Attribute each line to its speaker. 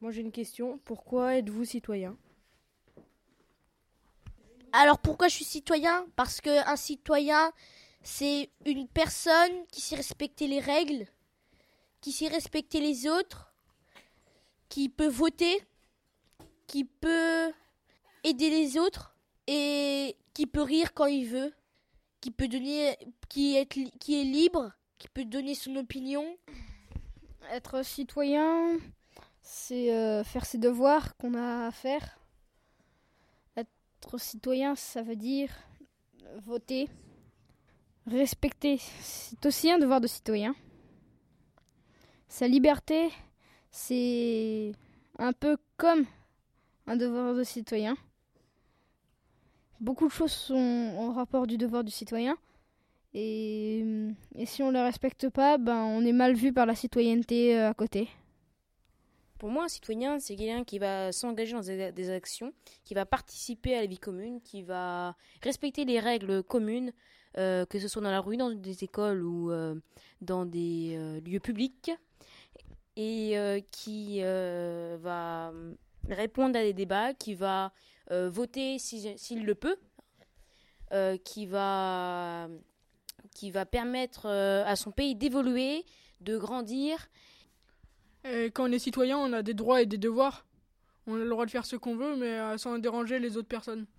Speaker 1: Moi j'ai une question. Pourquoi êtes-vous citoyen ?
Speaker 2: Alors pourquoi je suis citoyen ? Parce qu'un citoyen, c'est une personne qui sait respecter les règles, qui sait respecter les autres, qui peut voter, qui peut aider les autres et qui peut rire quand il veut, qui peut donner, qui est libre, qui peut donner son opinion.
Speaker 3: Être citoyen, c'est faire ses devoirs qu'on a à faire. Être citoyen, ça veut dire voter, respecter. C'est aussi un devoir de citoyen. Sa liberté, c'est un peu comme un devoir de citoyen. Beaucoup de choses sont en rapport du devoir du citoyen. Et si on ne les respecte pas, on est mal vu par la citoyenneté à côté.
Speaker 4: Pour moi, un citoyen, c'est quelqu'un qui va s'engager dans des actions, qui va participer à la vie commune, qui va respecter les règles communes, que ce soit dans la rue, dans des écoles ou dans des lieux publics, et qui va répondre à des débats, qui va voter s'il le peut, qui va permettre à son pays d'évoluer, de grandir.
Speaker 5: Et quand on est citoyen, on a des droits et des devoirs. On a le droit de faire ce qu'on veut, mais sans déranger les autres personnes.